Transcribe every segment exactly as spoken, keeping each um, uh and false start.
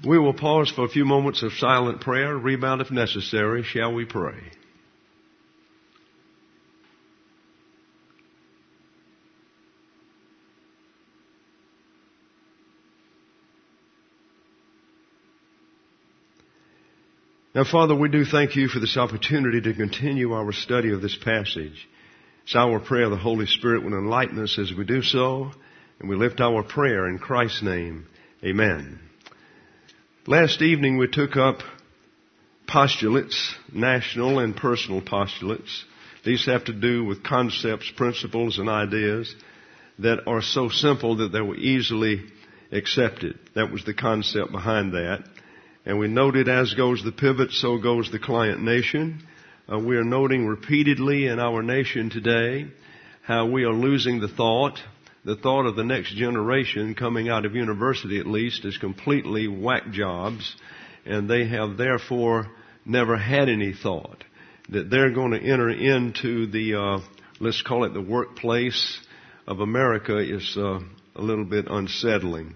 We will pause for a few moments of silent prayer, rebound if necessary. Shall we pray? Now, Father, we do thank you for this opportunity to continue our study of this passage. It's our prayer the Holy Spirit will enlighten us as we do so, and we lift our prayer in Christ's name. Amen. Last evening we took up postulates, national and personal postulates. These have to do with concepts, principles, and ideas that are so simple that they were easily accepted. That was the concept behind that. And we noted, as goes the pivot, so goes the client nation. Uh, we are noting repeatedly in our nation today how we are losing the thought. The thought of the next generation coming out of university, at least, is completely whack jobs. And they have therefore never had any thought that they're going to enter into the, uh, let's call it the workplace of America is uh, a little bit unsettling.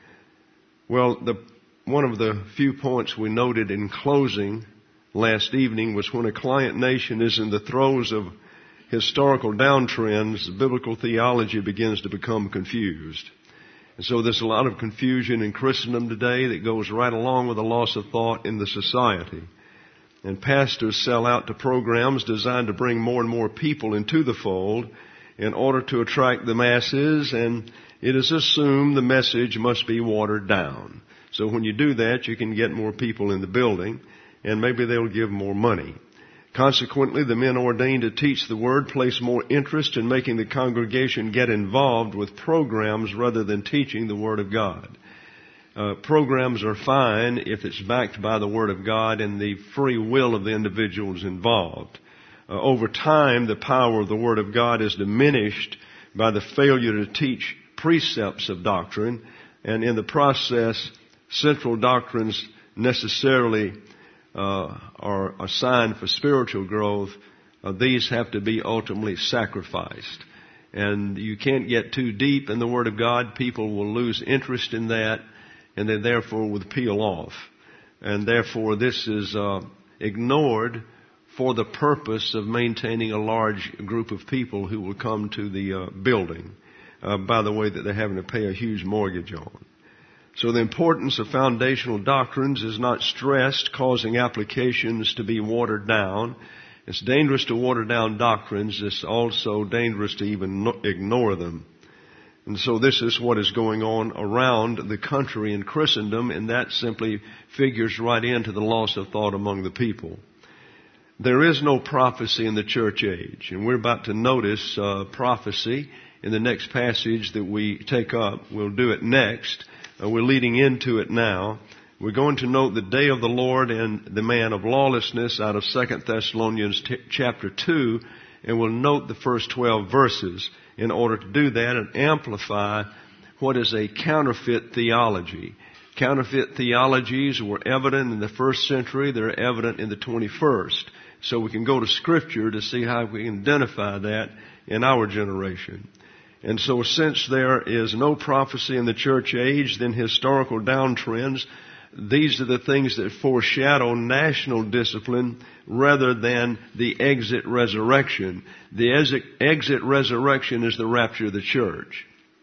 Well, the One of the few points we noted in closing last evening was when a client nation is in the throes of historical downtrends, biblical theology begins to become confused. And so there's a lot of confusion in Christendom today that goes right along with the loss of thought in the society. And pastors sell out to programs designed to bring more and more people into the fold in order to attract the masses, and it is assumed the message must be watered down. So when you do that, you can get more people in the building, and maybe they'll give more money. Consequently, the men ordained to teach the Word place more interest in making the congregation get involved with programs rather than teaching the Word of God. Uh, programs are fine if it's backed by the Word of God and the free will of the individuals involved. Uh, over time, the power of the Word of God is diminished by the failure to teach precepts of doctrine, and in the process, central doctrines necessarily uh, are assigned for spiritual growth. Uh, these have to be ultimately sacrificed. And you can't get too deep in the Word of God. People will lose interest in that, and they therefore would peel off. And therefore this is uh, ignored for the purpose of maintaining a large group of people who will come to the uh, building, uh, by the way that they're having to pay a huge mortgage on. So the importance of foundational doctrines is not stressed, causing applications to be watered down. It's dangerous to water down doctrines. It's also dangerous to even ignore them. And so this is what is going on around the country in Christendom, and that simply figures right into the loss of thought among the people. There is no prophecy in the church age, and we're about to notice uh, prophecy in the next passage that we take up. We'll do it next. Uh, we're leading into it now. We're going to note the day of the Lord and the man of lawlessness out of Second Thessalonians t- chapter two, and we'll note the first twelve verses in order to do that and amplify what is a counterfeit theology. Counterfeit theologies were evident in the first century. They're evident in the twenty-first. So we can go to Scripture to see how we can identify that in our generation. And so since there is no prophecy in the church age, then historical downtrends, these are the things that foreshadow national discipline rather than the exit resurrection. The exit, exit resurrection is the rapture of the church.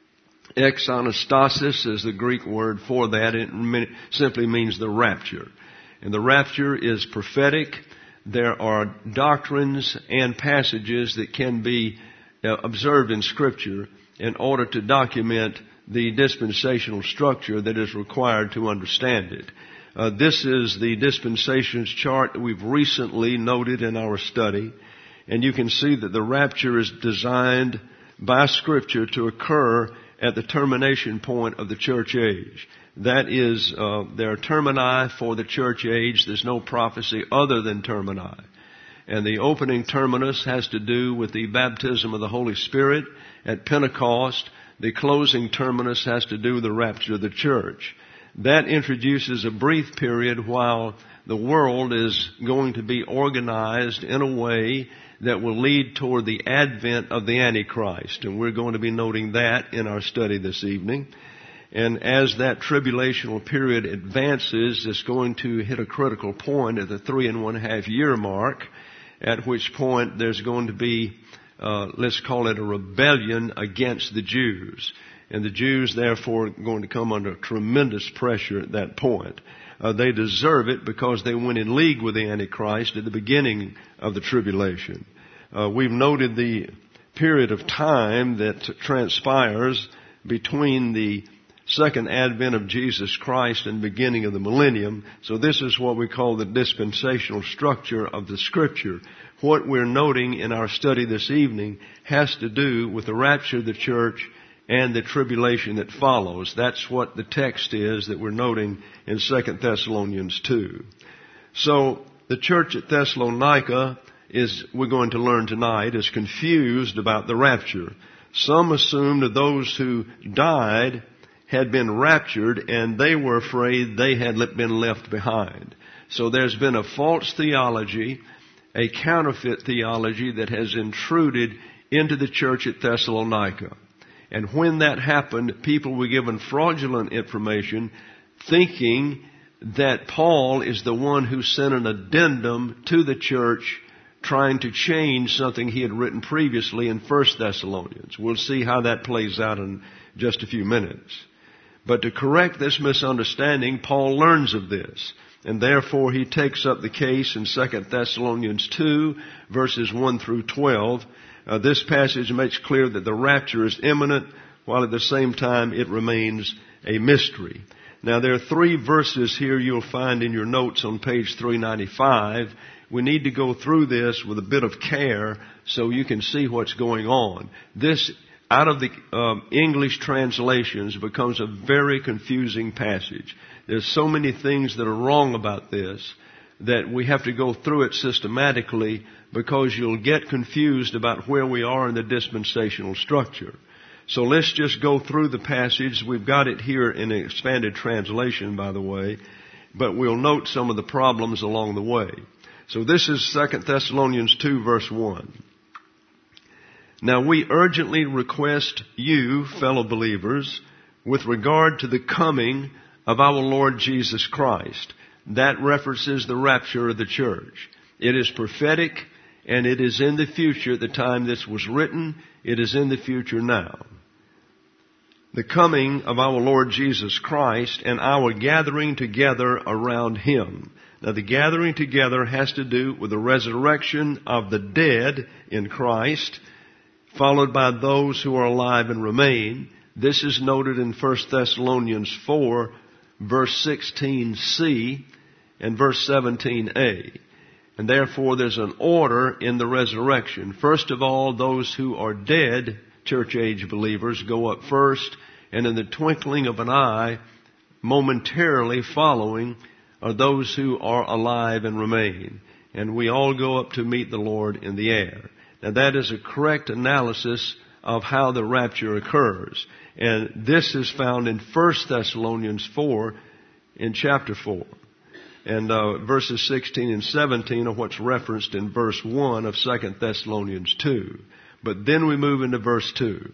Exanastasis is the Greek word for that. It simply means the rapture. And the rapture is prophetic. There are doctrines and passages that can be uh, observed in Scripture in order to document the dispensational structure that is required to understand it. Uh, this is the dispensations chart that we've recently noted in our study. And you can see that the rapture is designed by Scripture to occur at the termination point of the church age. That is, uh, there are termini for the church age. There's no prophecy other than termini. And the opening terminus has to do with the baptism of the Holy Spirit at Pentecost. The closing terminus has to do with the rapture of the church. That introduces a brief period while the world is going to be organized in a way that will lead toward the advent of the Antichrist. And we're going to be noting that in our study this evening. And as that tribulational period advances, it's going to hit a critical point at the three and one half year mark, at which point there's going to be, uh, let's call it a rebellion against the Jews. And the Jews, therefore, are going to come under tremendous pressure at that point. Uh, they deserve it because they went in league with the Antichrist at the beginning of the tribulation. Uh, we've noted the period of time that transpires between the second advent of Jesus Christ and beginning of the millennium. So this is what we call the dispensational structure of the Scripture. What we're noting in our study this evening has to do with the rapture of the church and the tribulation that follows. That's what the text is that we're noting in Second Thessalonians two. So the church at Thessalonica is, we're going to learn tonight, is confused about the rapture. Some assumed that those who died had been raptured and they were afraid they had been left behind. So there's been a false theology, a counterfeit theology that has intruded into the church at Thessalonica. And when that happened, people were given fraudulent information thinking that Paul is the one who sent an addendum to the church trying to change something he had written previously in First Thessalonians. We'll see how that plays out in just a few minutes. But to correct this misunderstanding, Paul learns of this. And therefore he takes up the case in Second Thessalonians two, verses one through twelve. Uh, this passage makes clear that the rapture is imminent, while at the same time it remains a mystery. Now there are three verses here you'll find in your notes on page three ninety-five. We need to go through this with a bit of care so you can see what's going on. This, out of the um, English translations, becomes a very confusing passage. There's so many things that are wrong about this that we have to go through it systematically, because you'll get confused about where we are in the dispensational structure. So let's just go through the passage. We've got it here in an expanded translation, by the way, but we'll note some of the problems along the way. So this is Second Thessalonians two, verse one. Now we urgently request you, fellow believers, with regard to the coming of our Lord Jesus Christ. That references the rapture of the church. It is prophetic, and it is in the future. At the time this was written, it is in the future now. The coming of our Lord Jesus Christ and our gathering together around Him. Now the gathering together has to do with the resurrection of the dead in Christ, followed by those who are alive and remain. This is noted in First Thessalonians four, verse sixteen c and verse seventeen a. And therefore there's an order in the resurrection. First of all, those who are dead, church-age believers, go up first, and in the twinkling of an eye, momentarily following, are those who are alive and remain. And we all go up to meet the Lord in the air. Now that is a correct analysis of how the rapture occurs. And this is found in First Thessalonians four, in chapter four. And uh, verses sixteen and seventeen are what's referenced in verse one of Second Thessalonians two. But then we move into verse two.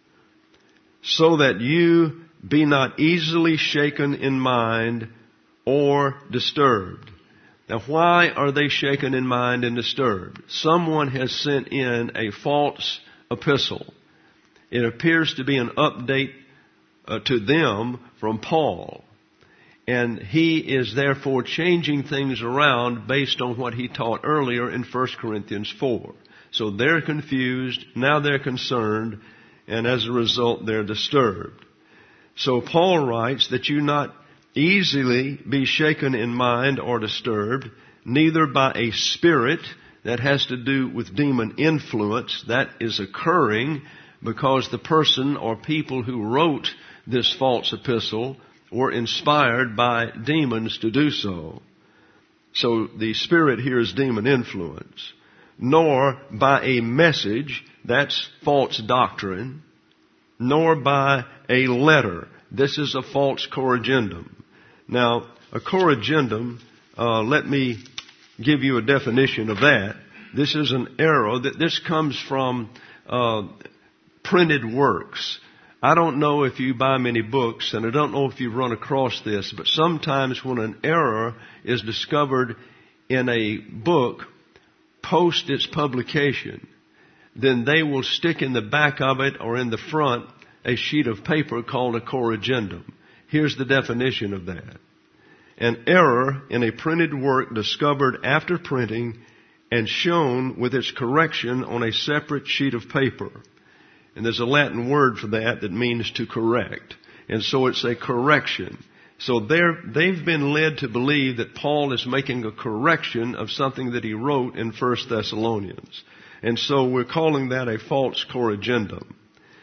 So that you be not easily shaken in mind or disturbed. Now why are they shaken in mind and disturbed? Someone has sent in a false epistle. It appears to be an update uh, to them from Paul. And he is therefore changing things around based on what he taught earlier in First Corinthians four. So they're confused, now they're concerned, and as a result they're disturbed. So Paul writes that you not easily be shaken in mind or disturbed, neither by a spirit, that has to do with demon influence, that is occurring because the person or people who wrote this false epistle were inspired by demons to do so. So the spirit here is demon influence. Nor by a message, that's false doctrine, nor by a letter. This is a false corrigendum. Now, a corrigendum, uh, let me give you a definition of that. This is an error. That this comes from uh, printed works. I don't know if you buy many books, and I don't know if you've run across this, but sometimes when an error is discovered in a book post its publication, then they will stick in the back of it or in the front a sheet of paper called a corrigendum. Here's the definition of that. An error in a printed work discovered after printing and shown with its correction on a separate sheet of paper. And there's a Latin word for that that means to correct. And so it's a correction. So they're, they've been led to believe that Paul is making a correction of something that he wrote in First Thessalonians. And so we're calling that a false corrigendum.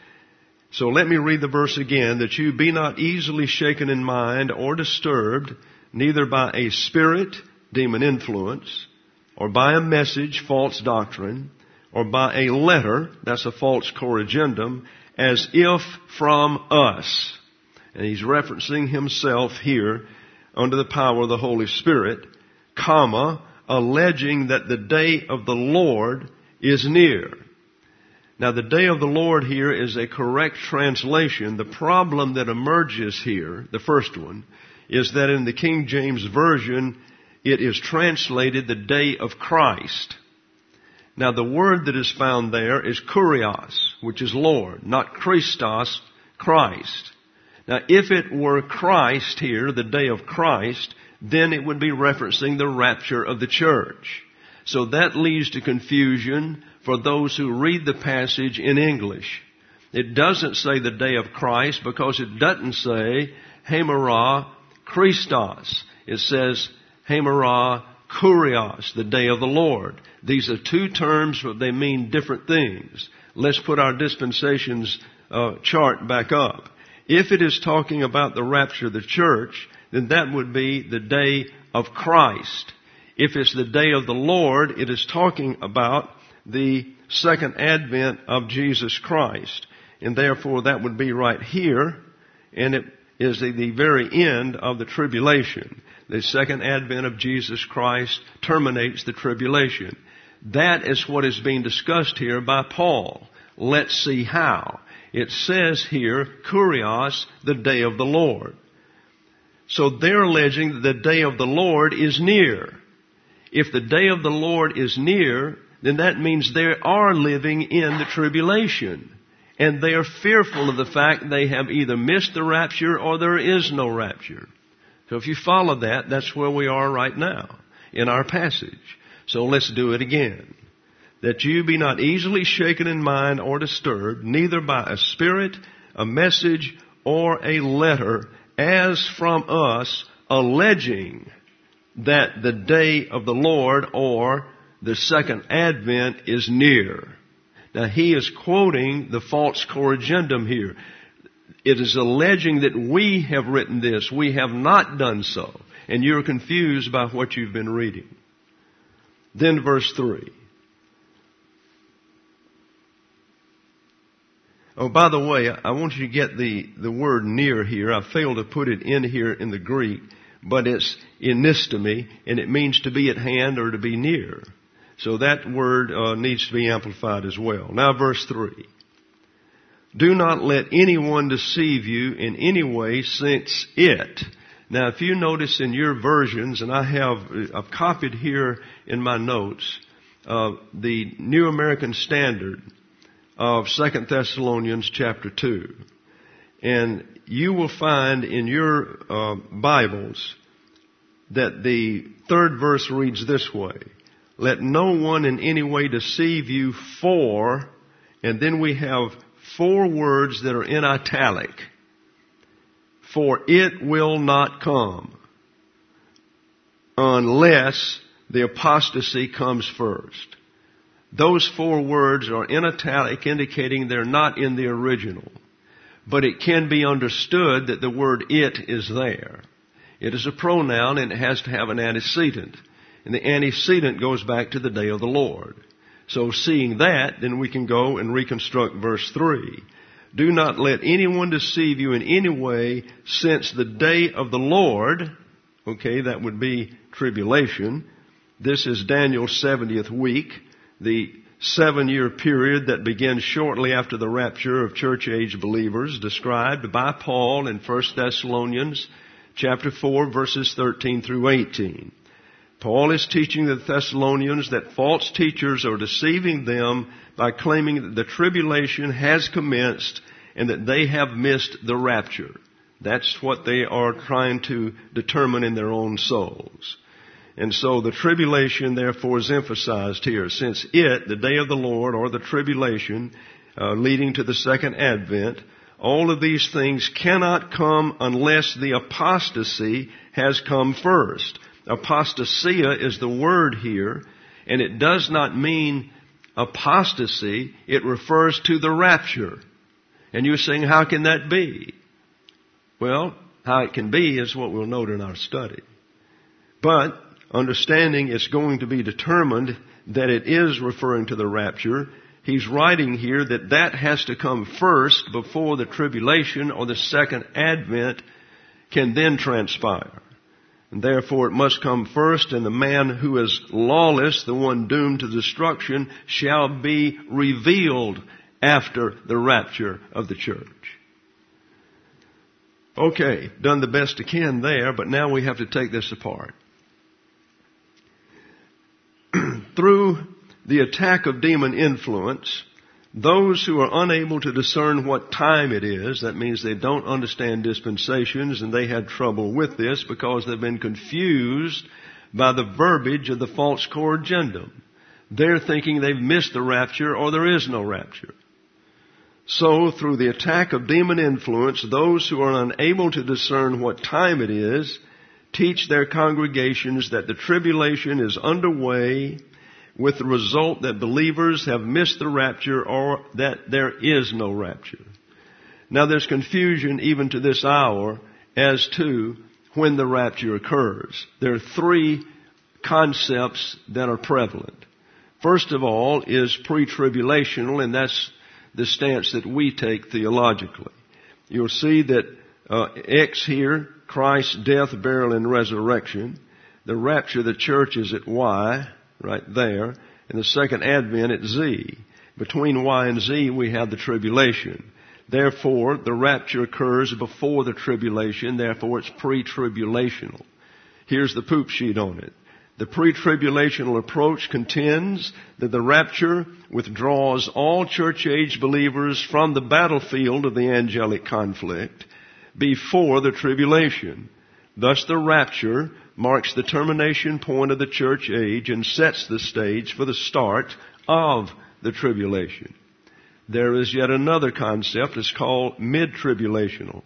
So let me read the verse again. That you be not easily shaken in mind or disturbed, neither by a spirit, demon influence, or by a message, false doctrine, or by a letter, that's a false corrigendum, as if from us. And he's referencing himself here under the power of the Holy Spirit, comma, alleging that the day of the Lord is near. Now the day of the Lord here is a correct translation. The problem that emerges here, the first one, is that in the King James Version, it is translated the day of Christ. Now the word that is found there is kurios, which is Lord, not Christos, Christ. Now if it were Christ here, the day of Christ, then it would be referencing the rapture of the church. So that leads to confusion for those who read the passage in English. It doesn't say the day of Christ because it doesn't say Hemera Christos. It says Hemera Kurios, the day of the Lord. These are two terms, but they mean different things. Let's put our dispensations uh, chart back up. If it is talking about the rapture of the church, then that would be the day of Christ. If it's the day of the Lord, it is talking about the second advent of Jesus Christ. And therefore that would be right here, and it is the, the very end of the tribulation. The second advent of Jesus Christ terminates the tribulation. That is what is being discussed here by Paul. Let's see how. It says here, kurios, the day of the Lord. So they're alleging that the day of the Lord is near. If the day of the Lord is near, then that means they are living in the tribulation. And they are fearful of the fact they have either missed the rapture or there is no rapture. So if you follow that, that's where we are right now in our passage. So let's do it again. That you be not easily shaken in mind or disturbed, neither by a spirit, a message, or a letter, as from us, alleging that the day of the Lord or the second advent is near. Now he is quoting the false corrigendum here. It is alleging that we have written this. We have not done so. And you're confused by what you've been reading. Then verse three. Oh, by the way, I want you to get the, the word near here. I failed to put it in here in the Greek, but it's enistemi, and it means to be at hand or to be near. So that word uh, needs to be amplified as well. Now verse three. Do not let anyone deceive you in any way, since it. Now if you notice in your versions, and I have, I've copied here in my notes, uh, the New American Standard of Second Thessalonians chapter two. And you will find in your uh, Bibles that the third verse reads this way. Let no one in any way deceive you, for, and then we have four words that are in italic. For it will not come unless the apostasy comes first. Those four words are in italic, indicating they're not in the original. But it can be understood that the word it is there. It is a pronoun and it has to have an antecedent. And the antecedent goes back to the day of the Lord. So seeing that, then we can go and reconstruct verse three. Do not let anyone deceive you in any way, since the day of the Lord, okay, that would be tribulation. This is Daniel's seventieth week. The seven-year period that begins shortly after the rapture of church-age believers described by Paul in First Thessalonians chapter four, verses thirteen through eighteen. Paul is teaching the Thessalonians that false teachers are deceiving them by claiming that the tribulation has commenced and that they have missed the rapture. That's what they are trying to determine in their own souls. And so the tribulation, therefore, is emphasized here, since it, the day of the Lord, or the tribulation, uh, leading to the second advent, all of these things cannot come unless the apostasy has come first. Apostasia is the word here, and it does not mean apostasy. It refers to the rapture. And you're saying, how can that be? Well, how it can be is what we'll note in our study. But understanding it's going to be determined that it is referring to the rapture, he's writing here that that has to come first before the tribulation or the second advent can then transpire. And therefore it must come first, and the man who is lawless, the one doomed to destruction, shall be revealed after the rapture of the church. Okay, done the best I can there, but now we have to take this apart. Through the attack of demon influence, those who are unable to discern what time it is, that means they don't understand dispensations, and they had trouble with this because they've been confused by the verbiage of the false corrigendum. They're thinking they've missed the rapture or there is no rapture. So, through the attack of demon influence, those who are unable to discern what time it is teach their congregations that the tribulation is underway, with the result that believers have missed the rapture or that there is no rapture. Now there's confusion even to this hour as to when the rapture occurs. There are three concepts that are prevalent. First of all is pre-tribulational, and that's the stance that we take theologically. You'll see that uh, X here, Christ's death, burial, and resurrection. The rapture of the church is at Y, right there, and the second advent at Z. Between Y and Z we have the tribulation. Therefore, the rapture occurs before the tribulation, therefore it's pre-tribulational. Here's the poop sheet on it. The pre-tribulational approach contends that the rapture withdraws all church-age believers from the battlefield of the angelic conflict before the tribulation. Thus the rapture marks the termination point of the church age and sets the stage for the start of the tribulation. There is yet another concept. It's called mid-tribulational.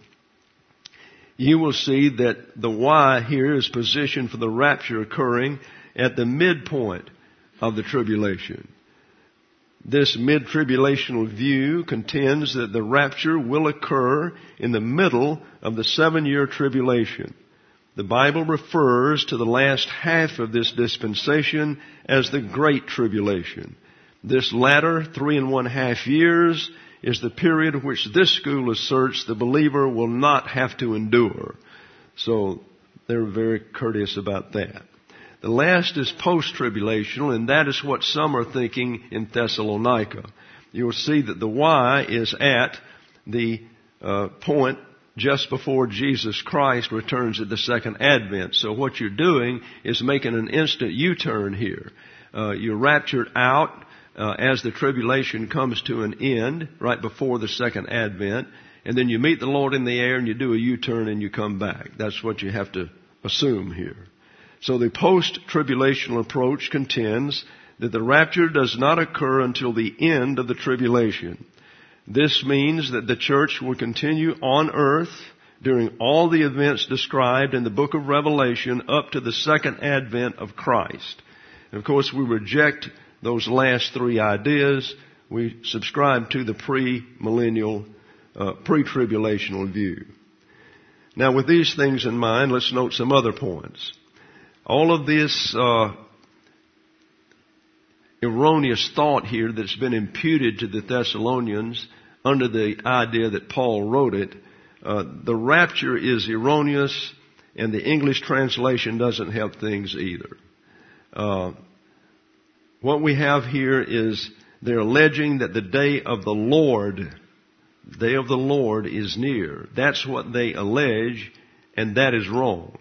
You will see that the Y here is positioned for the rapture occurring at the midpoint of the tribulation. This mid-tribulational view contends that the rapture will occur in the middle of the seven-year tribulation. The Bible refers to the last half of this dispensation as the Great Tribulation. This latter three and one half years is the period which this school asserts the believer will not have to endure. So they're very courteous about that. The last is post-tribulational, and that is what some are thinking in Thessalonica. You'll see that the Y is at the uh, point just before Jesus Christ returns at the second advent. So what you're doing is making an instant U-turn here. Uh, you're raptured out uh, as the tribulation comes to an end, right before the second advent, and then you meet the Lord in the air and you do a U-turn and you come back. That's what you have to assume here. So the post-tribulational approach contends that the rapture does not occur until the end of the tribulation. This means that the church will continue on earth during all the events described in the book of Revelation up to the second advent of Christ. And of course, we reject those last three ideas. We subscribe to the pre-millennial, uh, pre-tribulational view. Now, with these things in mind, let's note some other points. All of this uh, erroneous thought here that's been imputed to the Thessalonians under the idea that Paul wrote it, uh, the rapture is erroneous, and the English translation doesn't help things either. Uh, what we have here is They're alleging that the day of the Lord, the day of the Lord is near. That's what they allege, and that is wrong.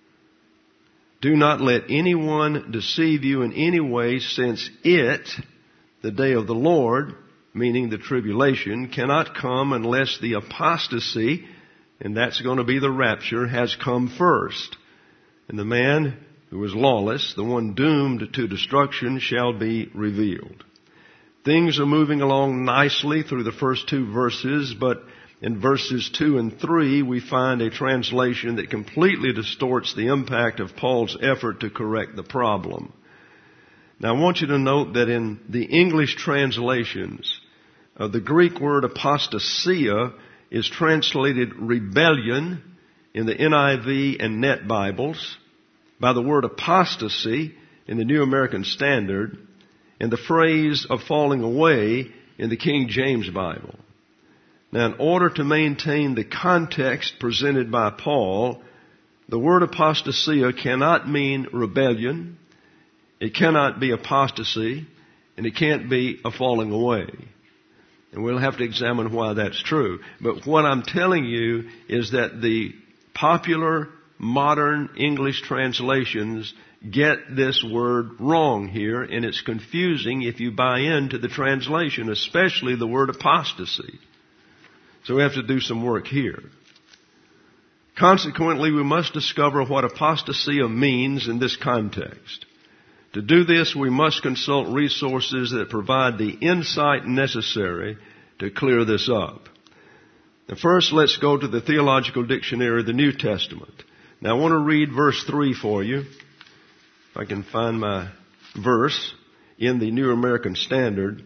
Do not let anyone deceive you in any way, since it, the day of the Lord, meaning the tribulation, cannot come unless the apostasy, and that's going to be the rapture, has come first. And the man who is lawless, the one doomed to destruction, shall be revealed. Things are moving along nicely through the first two verses, but in verses two and three, we find a translation that completely distorts the impact of Paul's effort to correct the problem. Now, I want you to note that in the English translations, uh, the Greek word apostasia is translated rebellion in the N I V and Net Bibles, by the word apostasy in the New American Standard, and the phrase of falling away in the King James Bible. Now, in order to maintain the context presented by Paul, the word apostasia cannot mean rebellion, it cannot be apostasy, and it can't be a falling away. And we'll have to examine why that's true. But what I'm telling you is that the popular modern English translations get this word wrong here, and it's confusing if you buy into the translation, especially the word apostasy. So we have to do some work here. Consequently, we must discover what apostasia means in this context. To do this, we must consult resources that provide the insight necessary to clear this up. Now, first, let's go to the Theological Dictionary of the New Testament. Now, I want to read verse three for you. If I can find my verse in the New American Standard.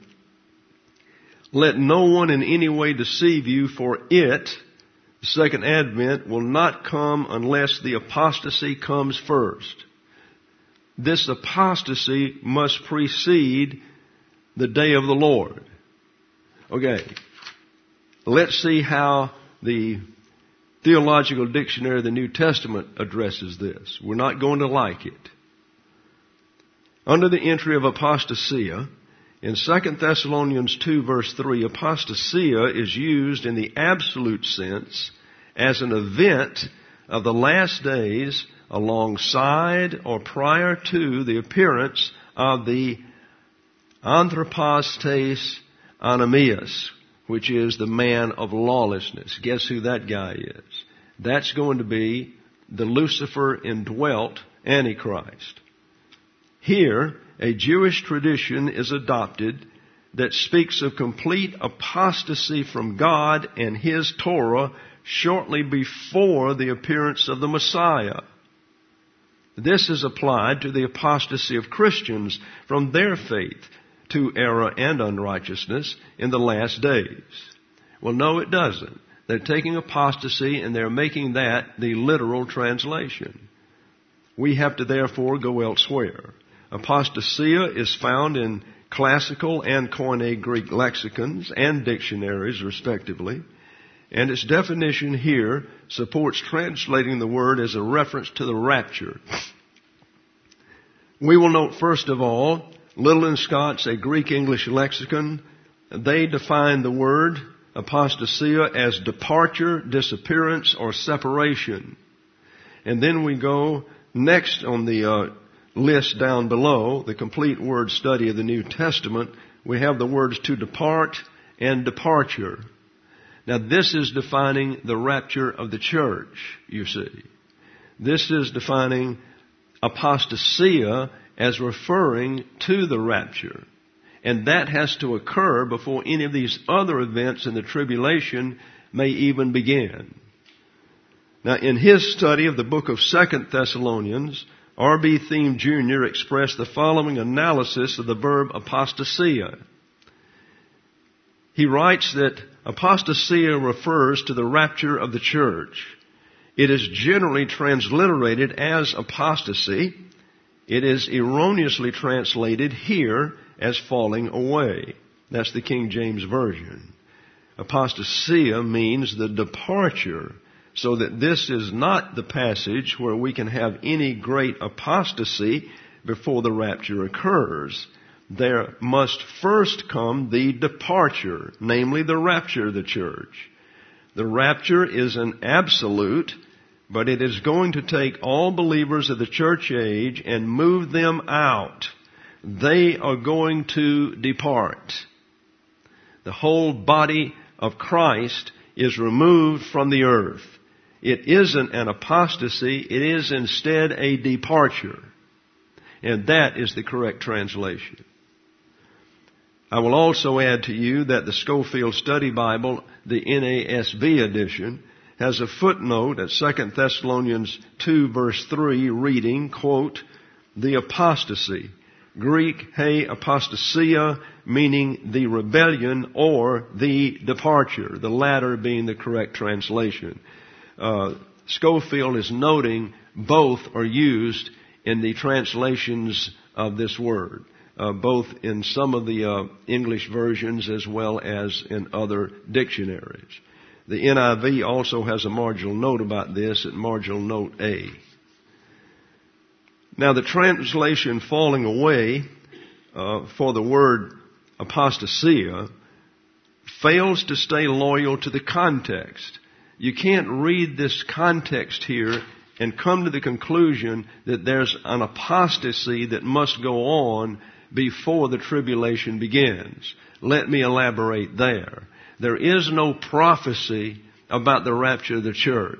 Let no one in any way deceive you, for it, the second advent, will not come unless the apostasy comes first. This apostasy must precede the day of the Lord. Okay, let's see how the Theological Dictionary of the New Testament addresses this. We're not going to like it. Under the entry of apostasia, in Second Thessalonians two verse three, apostasia is used in the absolute sense as an event of the last days alongside or prior to the appearance of the anthropostes anamias, which is the man of lawlessness. Guess who that guy is? That's going to be the Lucifer indwelt Antichrist. Here, a Jewish tradition is adopted that speaks of complete apostasy from God and His Torah shortly before the appearance of the Messiah. This is applied to the apostasy of Christians from their faith to error and unrighteousness in the last days. Well, no, it doesn't. They're taking apostasy and they're making that the literal translation. We have to therefore go elsewhere. Apostasia is found in classical and Koine Greek lexicons and dictionaries, respectively, and its definition here supports translating the word as a reference to the rapture. We will note, first of all, Little and Scott's, a Greek-English lexicon. They define the word apostasia as departure, disappearance, or separation. And then we go next on the uh, list down below, the complete word study of the New Testament. We have the words to depart and departure. Now, this is defining the rapture of the church, you see. This is defining apostasia as referring to the rapture. And that has to occur before any of these other events in the tribulation may even begin. Now, in his study of the book of Second Thessalonians, R B Thiem Junior expressed the following analysis of the verb apostasia. He writes that apostasia refers to the rapture of the church. It is generally transliterated as apostasy. It is erroneously translated here as falling away. That's the King James Version. Apostasia means the departure, so that this is not the passage where we can have any great apostasy before the rapture occurs. there must first come the departure, namely the rapture of the church. The rapture is an absolute, but it is going to take all believers of the church age and move them out. They are going to depart. The whole body of Christ is removed from the earth. It isn't an apostasy, it is instead a departure. And that is the correct translation. I will also add to you that the Scofield Study Bible, the N A S B edition, has a footnote at Second Thessalonians two verse three reading, quote, the apostasy, Greek, he apostasia, meaning the rebellion or the departure, the latter being the correct translation. Uh, Scofield is noting both are used in the translations of this word. Uh, both in some of the uh, English versions as well as in other dictionaries. The N I V also has a marginal note about this at marginal note A. Now the translation falling away uh, for the word apostasia fails to stay loyal to the context. You can't read this context here and come to the conclusion that there's an apostasy that must go on before the tribulation begins. Let me elaborate there. There is no prophecy about the rapture of the church.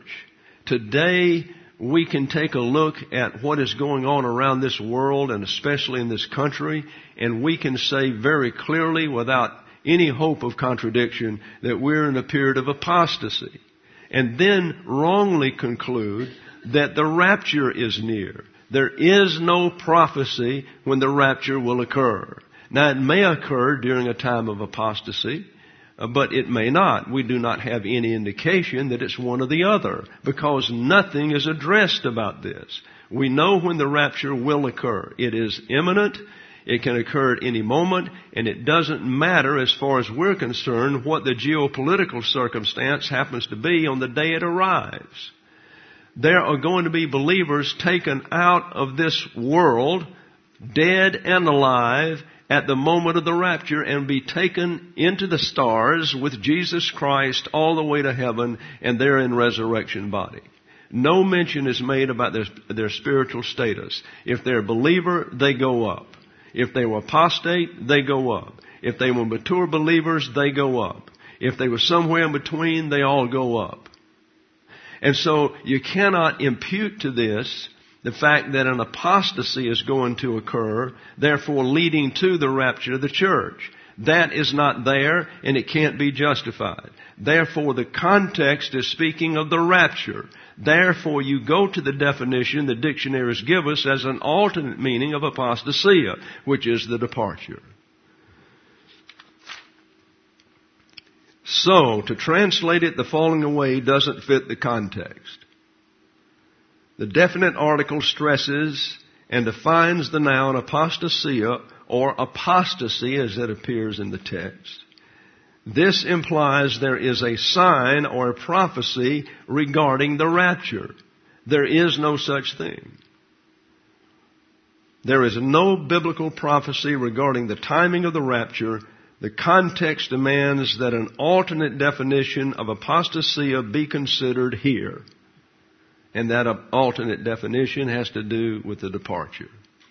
Today, we can take a look at what is going on around this world and especially in this country, and we can say very clearly without any hope of contradiction that we're in a period of apostasy. And then wrongly conclude that the rapture is near. There is no prophecy when the rapture will occur. Now, it may occur during a time of apostasy, uh, but it may not. We do not have any indication that it's one or the other, because nothing is addressed about this. We know when the rapture will occur. It is imminent. It can occur at any moment, and it doesn't matter as far as we're concerned what the geopolitical circumstance happens to be on the day it arrives. There are going to be believers taken out of this world, dead and alive, at the moment of the rapture and be taken into the stars with Jesus Christ all the way to heaven, and they're in resurrection body. No mention is made about their, their spiritual status. If they're a believer, they go up. If they were apostate, they go up. If they were mature believers, they go up. If they were somewhere in between, they all go up. And so you cannot impute to this the fact that an apostasy is going to occur, therefore leading to the rapture of the church. That is not there, and it can't be justified. Therefore, the context is speaking of the rapture. Therefore, you go to the definition the dictionaries give us as an alternate meaning of apostasia, which is the departure. So, to translate it, the falling away doesn't fit the context. The definite article stresses and defines the noun apostasia, or apostasy as it appears in the text. This implies there is a sign or a prophecy regarding the rapture. There is no such thing. There is no biblical prophecy regarding the timing of the rapture. The context demands that an alternate definition of apostasia be considered here. And that alternate definition has to do with the departure.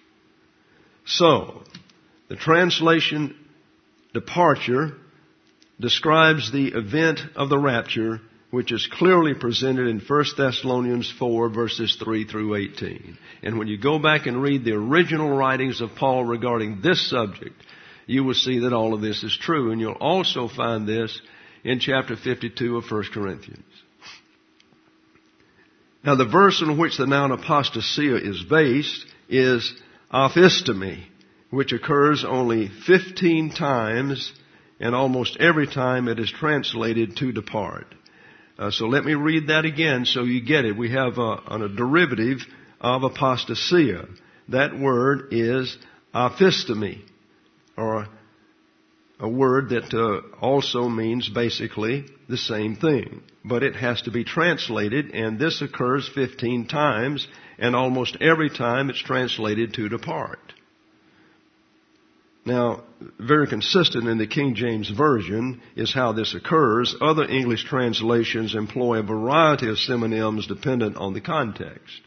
So, the translation departure describes the event of the rapture, which is clearly presented in First Thessalonians four, verses three through eighteen. And when you go back and read the original writings of Paul regarding this subject, you will see that all of this is true. And you'll also find this in chapter fifty-two of First Corinthians. Now, the verse in which the noun apostasia is based is aphistemi, which occurs only fifteen times, and almost every time it is translated to depart. Uh, so let me read that again so you get it. We have a, a derivative of apostasia. That word is aphistemi, or a word that uh, also means basically the same thing. But it has to be translated, and this occurs fifteen times, and almost every time it's translated to depart. Now, very consistent in the King James Version is how this occurs. Other English translations employ a variety of synonyms dependent on the context.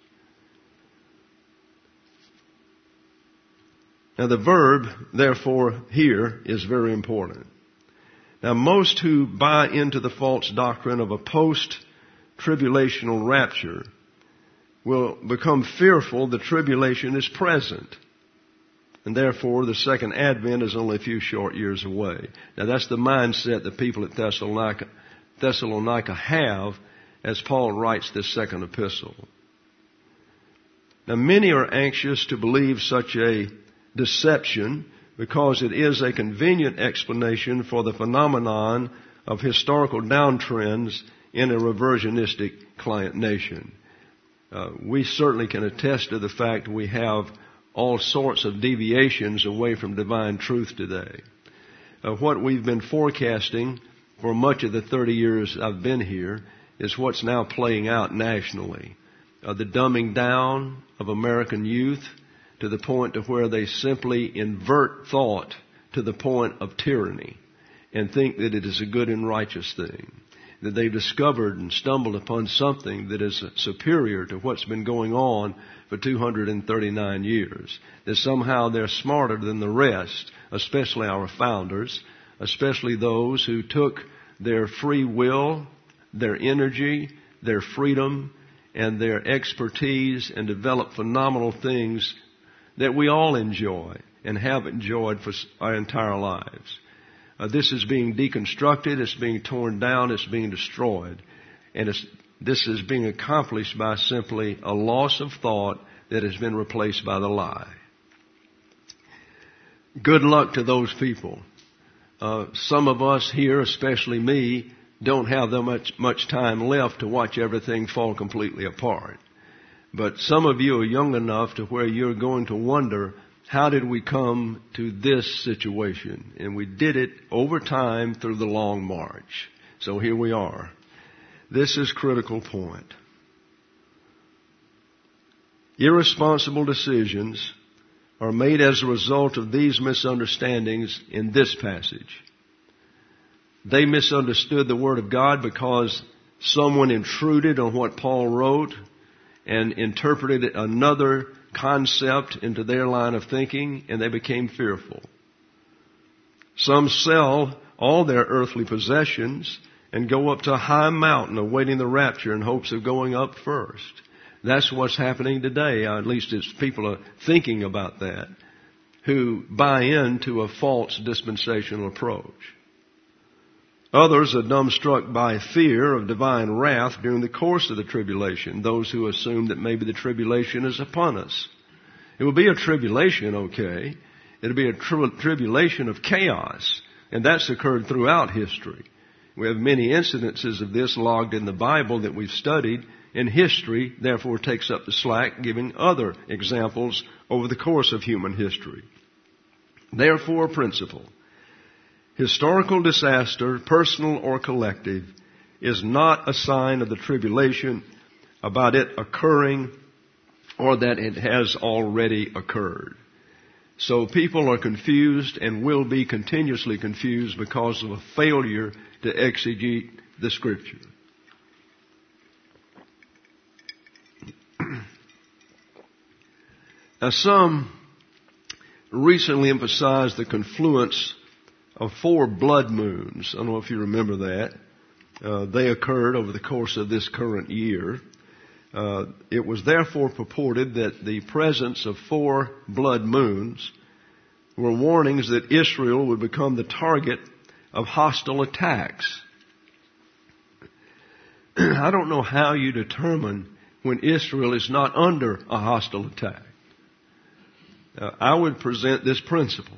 Now, the verb, therefore, here is very important. Now, most who buy into the false doctrine of a post-tribulational rapture will become fearful the tribulation is present. And therefore, the second advent is only a few short years away. Now, that's the mindset the people at Thessalonica, Thessalonica have as Paul writes this second epistle. Now, many are anxious to believe such a deception because it is a convenient explanation for the phenomenon of historical downtrends in a reversionistic client nation. Uh, we certainly can attest to the fact we have all sorts of deviations away from divine truth today. Uh, what we've been forecasting for much of the thirty years I've been here is what's now playing out nationally. Uh, the dumbing down of American youth to the point to where they simply invert thought to the point of tyranny and think that it is a good and righteous thing, that they've discovered and stumbled upon something that is superior to what's been going on for two hundred thirty-nine years, that somehow they're smarter than the rest, especially our founders, especially those who took their free will, their energy, their freedom, and their expertise and developed phenomenal things that we all enjoy and have enjoyed for our entire lives. Uh, this is being deconstructed, it's being torn down, it's being destroyed. And it's, this is being accomplished by simply a loss of thought that has been replaced by the lie. Good luck to those people. Uh, some of us here, especially me, don't have that much, much time left to watch everything fall completely apart. But some of you are young enough to where you're going to wonder, how did we come to this situation? And we did it over time through the long march. So here we are. This is a critical point. Irresponsible decisions are made as a result of these misunderstandings in this passage. They misunderstood the Word of God because someone intruded on what Paul wrote and interpreted another concept into their line of thinking, and they became fearful. Some sell all their earthly possessions and go up to a high mountain awaiting the rapture in hopes of going up first. That's what's happening today, at least as people are thinking about that, who buy into a false dispensational approach. Others are dumbstruck by fear of divine wrath during the course of the tribulation, those who assume that maybe the tribulation is upon us. It will be a tribulation, okay. It'll be a tri- tribulation of chaos, and that's occurred throughout history. We have many incidences of this logged in the Bible that we've studied, and history therefore takes up the slack, giving other examples over the course of human history. Therefore, principle. Historical disaster, personal or collective, is not a sign of the tribulation about it occurring or that it has already occurred. So people are confused and will be continuously confused because of a failure to exegete the Scripture. Now, some recently emphasized the confluence of four blood moons. I don't know if you remember that. Uh, they occurred over the course of this current year. Uh, it was therefore purported that the presence of four blood moons were warnings that Israel would become the target of hostile attacks. I don't know how you determine when Israel is not under a hostile attack. Uh, I would present this principle.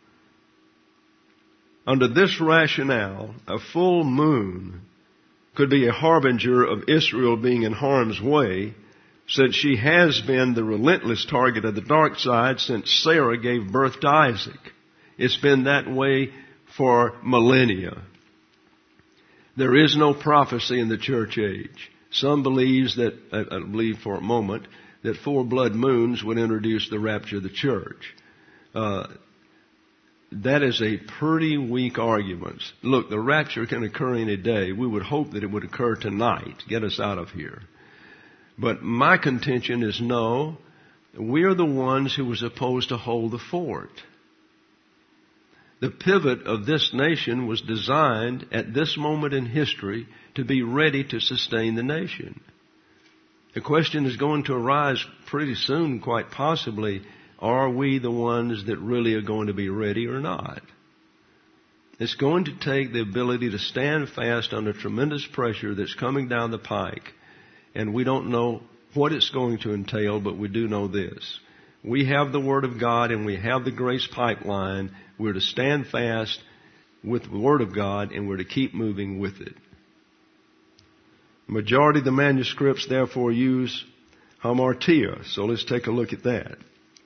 Under this rationale, a full moon could be a harbinger of Israel being in harm's way, since she has been the relentless target of the dark side since Sarah gave birth to Isaac. It's been that way for millennia. There is no prophecy in the church age. Some believes that, I believe for a moment, that four blood moons would introduce the rapture of the church. Uh, that is a pretty weak argument. Look, the rapture can occur any day. We would hope that it would occur tonight, get us out of here. But my contention is no, we are the ones who were supposed to hold the fort. The pivot of this nation was designed at this moment in history to be ready to sustain the nation. The question is going to arise pretty soon, quite possibly, are we the ones that really are going to be ready or not? It's going to take the ability to stand fast under tremendous pressure that's coming down the pike. And we don't know what it's going to entail, but we do know this. We have the Word of God and we have the grace pipeline. We're to stand fast with the Word of God and we're to keep moving with it. Majority of the manuscripts, therefore, use hamartia. So let's take a look at that.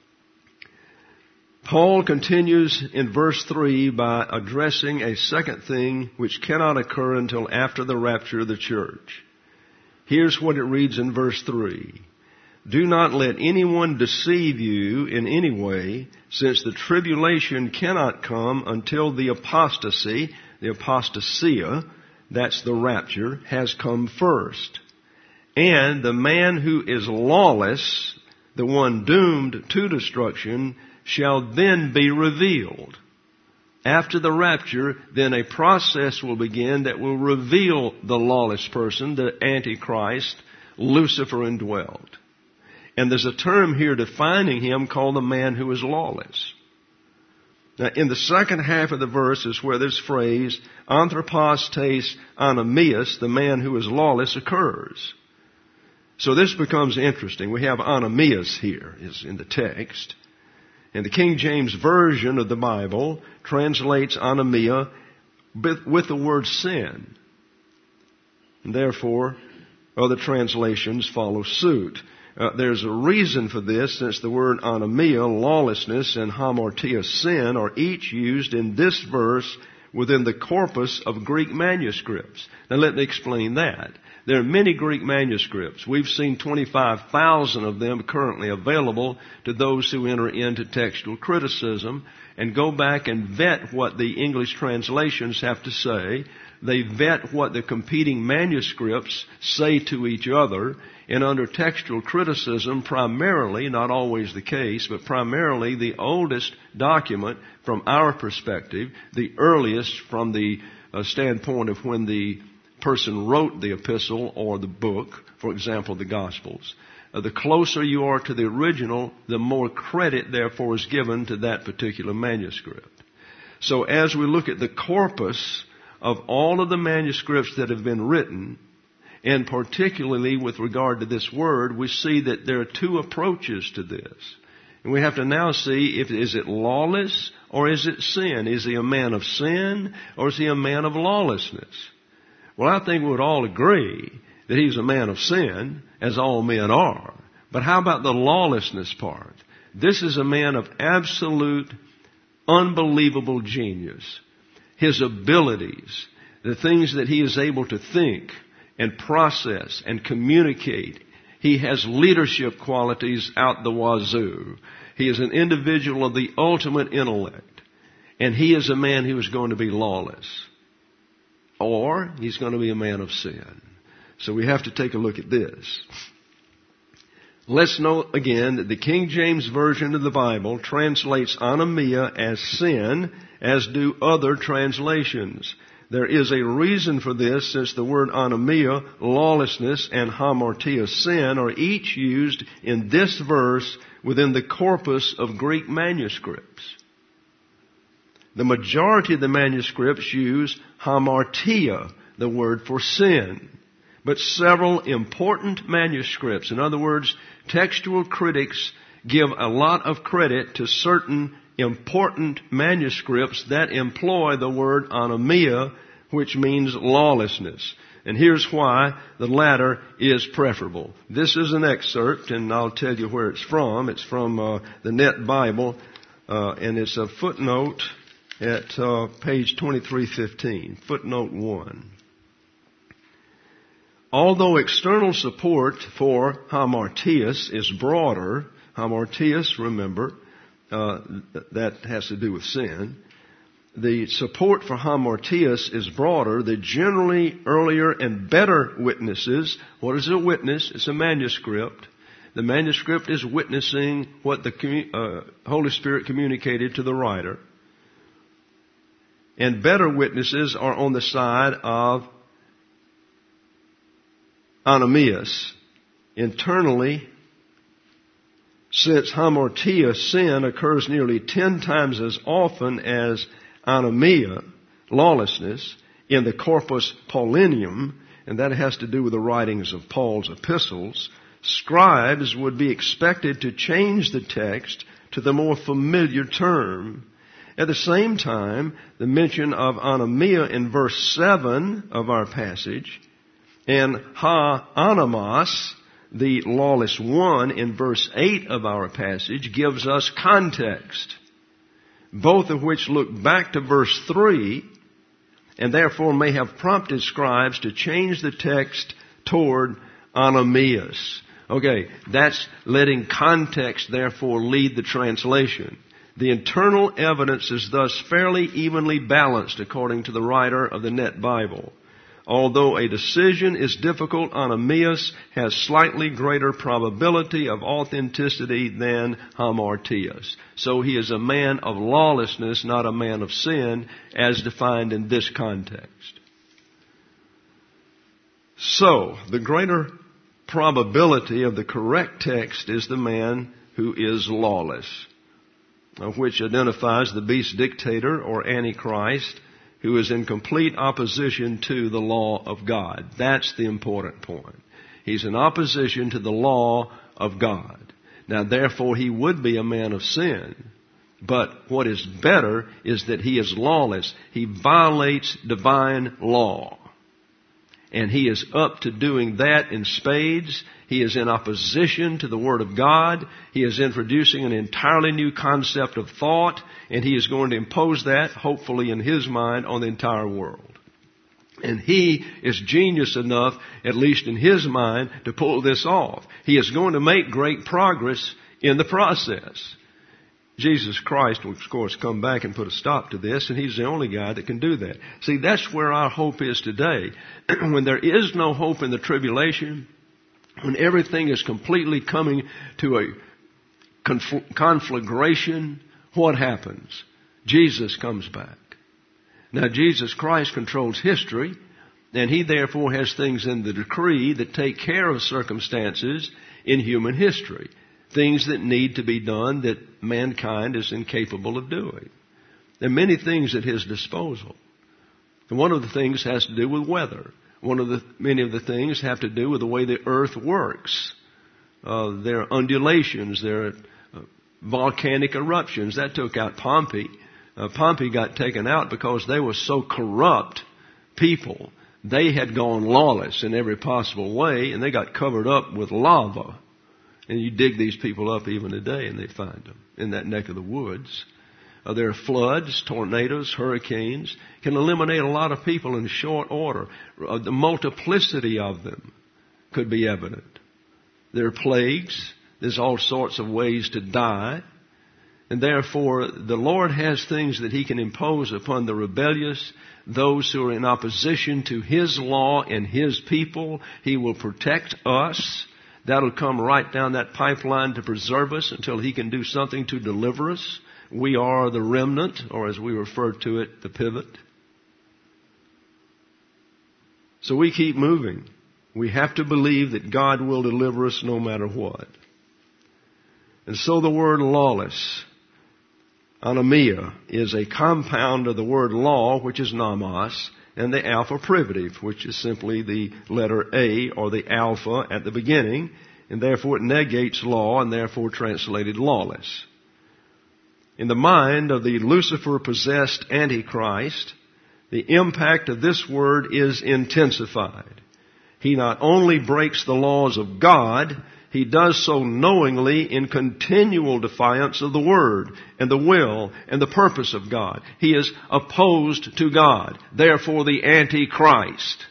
Paul continues in verse three by addressing a second thing which cannot occur until after the rapture of the church. Here's what it reads in verse three. Do not let anyone deceive you in any way, since the tribulation cannot come until the apostasy, the apostasia, that's the rapture, has come first. And the man who is lawless, the one doomed to destruction, shall then be revealed. After the rapture, then a process will begin that will reveal the lawless person, the Antichrist, Lucifer indwelt. And there's a term here defining him called the man who is lawless. Now, in the second half of the verse is where this phrase, anthropos tes anamias, the man who is lawless, occurs. So this becomes interesting. We have anamias here, is in the text. And the King James Version of the Bible translates anamia with the word sin. And therefore, other translations follow suit. Uh, there's a reason for this, since the word anamia, lawlessness, and hamartia, sin, are each used in this verse within the corpus of Greek manuscripts. Now let me explain that. There are many Greek manuscripts. We've seen twenty-five thousand of them currently available to those who enter into textual criticism and go back and vet what the English translations have to say. They vet what the competing manuscripts say to each other. And under textual criticism, primarily, not always the case, but primarily the oldest document from our perspective, the earliest from the uh, standpoint of when the person wrote the epistle or the book, for example, the Gospels. Uh, the closer you are to the original, the more credit, therefore, is given to that particular manuscript. So as we look at the corpus of all of the manuscripts that have been written, and particularly with regard to this word, we see that there are two approaches to this. And we have to now see, if is it lawless or is it sin? Is he a man of sin or is he a man of lawlessness? Well, I think we would all agree that he's a man of sin, as all men are. But how about the lawlessness part? This is a man of absolute, unbelievable genius. His abilities, the things that he is able to think and process and communicate. He has leadership qualities out the wazoo. He is an individual of the ultimate intellect. And he is a man who is going to be lawless. Or he's going to be a man of sin. So we have to take a look at this. Let's note again that the King James Version of the Bible translates anamia as sin, as do other translations. There is a reason for this, since the word anamia, lawlessness, and hamartia, sin, are each used in this verse within the corpus of Greek manuscripts. The majority of the manuscripts use hamartia, the word for sin. But several important manuscripts, in other words, textual critics give a lot of credit to certain important manuscripts that employ the word anamia, which means lawlessness. And here's why the latter is preferable. This is an excerpt, and I'll tell you where it's from. It's from uh, the Net Bible, uh, and it's a footnote at uh, page twenty-three fifteen, footnote one. Although external support for hamartias is broader, hamartias, remember, uh, that has to do with sin. the support for hamartias is broader, the generally earlier and better witnesses. What is a witness? It's a manuscript. The manuscript is witnessing what the uh, Holy Spirit communicated to the writer. And better witnesses are on the side of Ananias. Internally, since hamartia, sin, occurs nearly ten times as often as anomia, lawlessness, in the Corpus Paulinum, and that has to do with the writings of Paul's epistles, scribes would be expected to change the text to the more familiar term. At the same time, the mention of anomia in verse seven of our passage and ha-anamos, the lawless one, in verse eight of our passage gives us context, both of which look back to verse three and therefore may have prompted scribes to change the text toward anomias. Okay, that's letting context therefore lead the translation. The internal evidence is thus fairly evenly balanced according to the writer of the Net Bible. Although a decision is difficult, Ananias has slightly greater probability of authenticity than hamartias. So he is a man of lawlessness, not a man of sin, as defined in this context. So, the greater probability of the correct text is the man who is lawless, which identifies the beast dictator or Antichrist, who is in complete opposition to the law of God. That's the important point. He's in opposition to the law of God. Now, therefore, he would be a man of sin. But what is better is that he is lawless. He violates divine law. And he is up to doing that in spades. He is in opposition to the Word of God. He is introducing an entirely new concept of thought, and he is going to impose that, hopefully in his mind, on the entire world. And he is genius enough, at least in his mind, to pull this off. He is going to make great progress in the process. Jesus Christ will, of course, come back and put a stop to this, and he's the only guy that can do that. See, that's where our hope is today. When there is no hope in the tribulation, when everything is completely coming to a confl- conflagration, what happens? Jesus comes back. Now, Jesus Christ controls history, and he therefore has things in the decree that take care of circumstances in human history. Things that need to be done that mankind is incapable of doing. There are many things at his disposal. And one of the things has to do with weather. One of the, many of the things have to do with the way the earth works. Uh, there are undulations, there are uh, volcanic eruptions. That took out Pompeii. Uh, Pompeii got taken out because they were so corrupt people. They had gone lawless in every possible way, and they got covered up with lava. And you dig these people up even today, and they find them in that neck of the woods. Uh, there are floods, tornadoes, hurricanes. Can eliminate a lot of people in short order. Uh, the multiplicity of them could be evident. There are plagues. There's all sorts of ways to die. And therefore, the Lord has things that he can impose upon the rebellious, those who are in opposition to his law and his people. He will protect us. That'll come right down that pipeline to preserve us until he can do something to deliver us. We are the remnant, or as we refer to it, the pivot. So we keep moving. We have to believe that God will deliver us no matter what. And so the word lawless, anomia, is a compound of the word law, which is nomos, and the alpha privative, which is simply the letter A or the alpha at the beginning, and therefore it negates law and therefore translated lawless. In the mind of the Lucifer-possessed Antichrist, the impact of this word is intensified. He not only breaks the laws of God, he does so knowingly in continual defiance of the Word and the will and the purpose of God. He is opposed to God, therefore the Antichrist.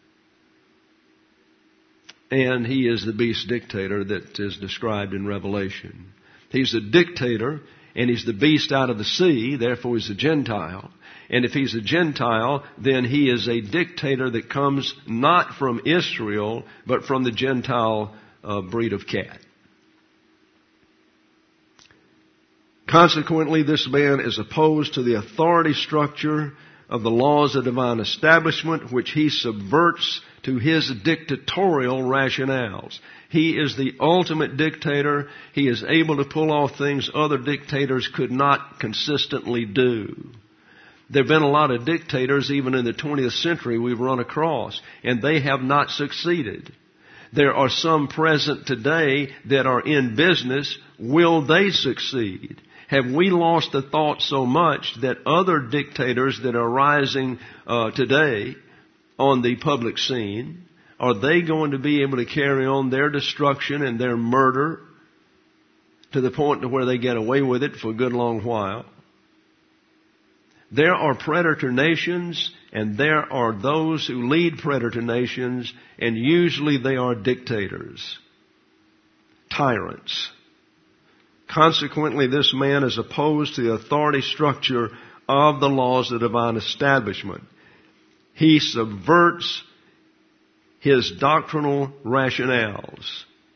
And he is the beast dictator that is described in Revelation. He's the dictator, and he's the beast out of the sea, therefore he's a Gentile. And if he's a Gentile, then he is a dictator that comes not from Israel, but from the Gentile uh, breed of cat. Consequently, this man is opposed to the authority structure of the laws of divine establishment, which he subverts to his dictatorial rationales. He is the ultimate dictator. He is able to pull off things other dictators could not consistently do. There have been a lot of dictators, even in the twentieth century, we've run across, and they have not succeeded. There are some present today that are in business. Will they succeed? Have we lost the thought so much that other dictators that are rising uh, today on the public scene, are they going to be able to carry on their destruction and their murder to the point to where they get away with it for a good long while? There are predator nations, and there are those who lead predator nations, and usually they are dictators, tyrants. Consequently, this man is opposed to the authority structure of the laws of divine establishment. He subverts his doctrinal rationales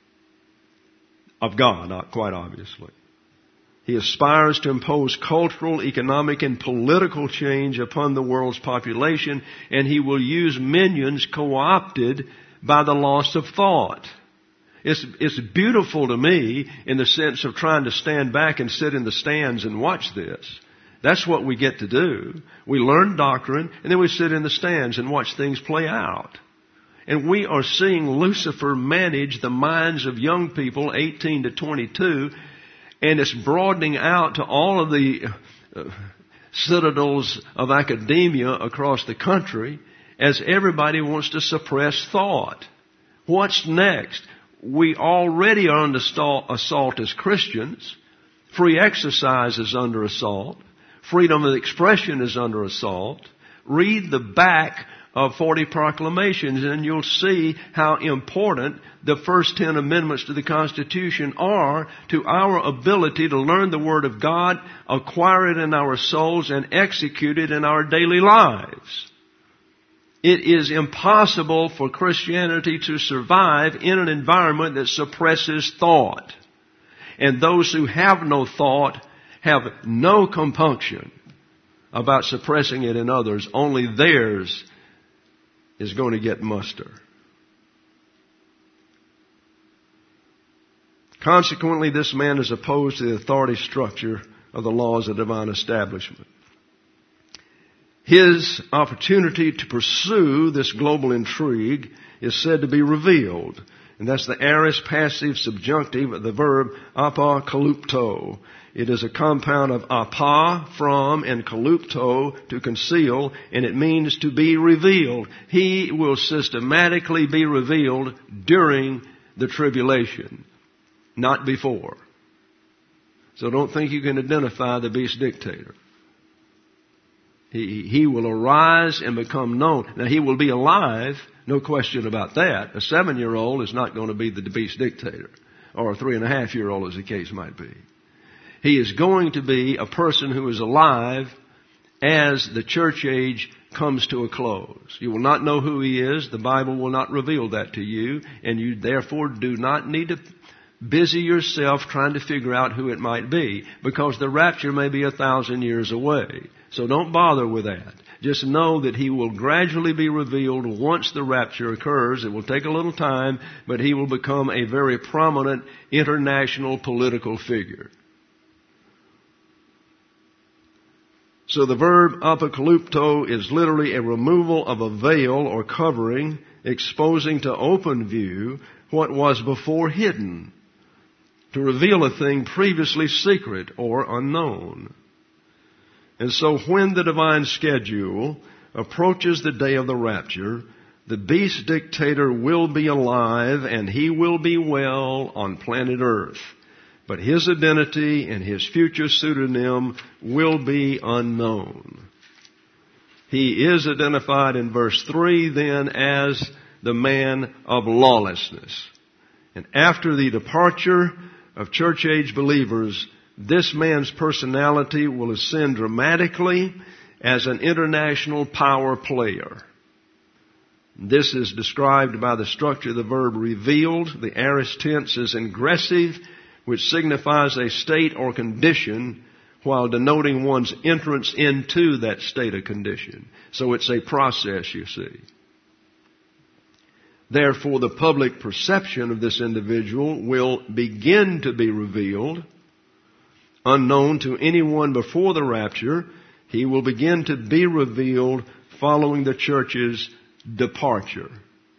of God, not quite obviously. He aspires to impose cultural, economic, and political change upon the world's population, and he will use minions co-opted by the loss of thought. It's, it's beautiful to me in the sense of trying to stand back and sit in the stands and watch this. That's what we get to do. We learn doctrine, and then we sit in the stands and watch things play out. And we are seeing Lucifer manage the minds of young people, eighteen to twenty-two, and it's broadening out to all of the uh, citadels of academia across the country as everybody wants to suppress thought. What's next? We already are under assault as Christians. Free exercise is under assault. Freedom of expression is under assault. Read the back of forty proclamations and you'll see how important the first ten amendments to the Constitution are to our ability to learn the Word of God, acquire it in our souls, and execute it in our daily lives. It is impossible for Christianity to survive in an environment that suppresses thought. And those who have no thought have no compunction about suppressing it in others. Only theirs is going to get muster. Consequently, this man is opposed to the authority structure of the laws of divine establishment. His opportunity to pursue this global intrigue is said to be revealed. And that's the aorist passive subjunctive of the verb apokalupto. It is a compound of apa, from, and kalupto, to conceal, and it means to be revealed. He will systematically be revealed during the tribulation, not before. So don't think you can identify the beast dictator. He, he will arise and become known. Now, he will be alive, no question about that. A seven-year-old is not going to be the beast dictator, or a three-and-a-half-year-old, as the case might be. He is going to be a person who is alive as the church age comes to a close. You will not know who he is. The Bible will not reveal that to you, and you therefore do not need to busy yourself trying to figure out who it might be, because the rapture may be a thousand years away. So don't bother with that. Just know that he will gradually be revealed once the rapture occurs. It will take a little time, but he will become a very prominent international political figure. So the verb apokalupto is literally a removal of a veil or covering, exposing to open view what was before hidden, to reveal a thing previously secret or unknown. And so when the divine schedule approaches the day of the rapture, the beast dictator will be alive and he will be well on planet Earth. But his identity and his future pseudonym will be unknown. He is identified in verse three then as the man of lawlessness. And after the departure of church-age believers, this man's personality will ascend dramatically, as an international power player. This is described by the structure of the verb revealed. The aorist tense is ingressive, which signifies a state or condition while denoting one's entrance into that state or condition. So it's a process, you see. Therefore, the public perception of this individual will begin to be revealed. Unknown to anyone before the rapture, he will begin to be revealed following the church's departure.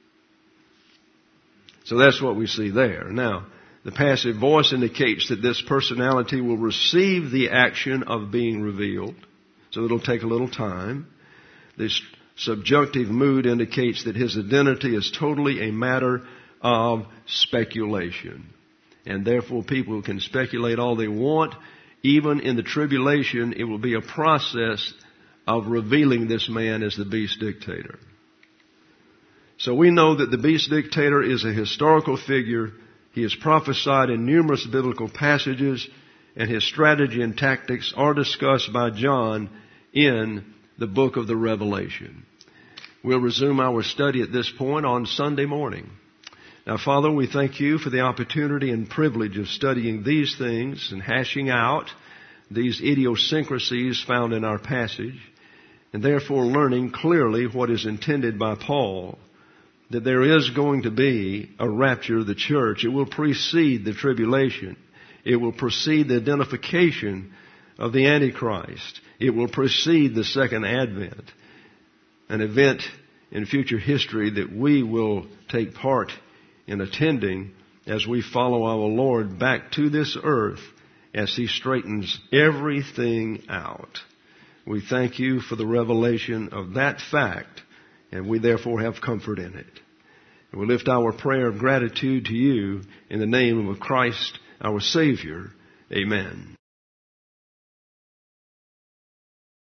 So that's what we see there. Now, the passive voice indicates that this personality will receive the action of being revealed. So it'll take a little time. This subjunctive mood indicates that his identity is totally a matter of speculation. And therefore people can speculate all they want. Even in the tribulation, it will be a process of revealing this man as the beast dictator. So we know that the beast dictator is a historical figure. He is prophesied in numerous biblical passages, and his strategy and tactics are discussed by John in the book of the Revelation. We'll resume our study at this point on Sunday morning. Now, Father, we thank you for the opportunity and privilege of studying these things and hashing out these idiosyncrasies found in our passage, and therefore learning clearly what is intended by Paul, that there is going to be a rapture of the church. It will precede the tribulation. It will precede the identification of the Antichrist. It will precede the second advent, an event in future history that we will take part in attending as we follow our Lord back to this earth as He straightens everything out. We thank you for the revelation of that fact, and we therefore have comfort in it. And we lift our prayer of gratitude to you in the name of Christ our Savior. Amen.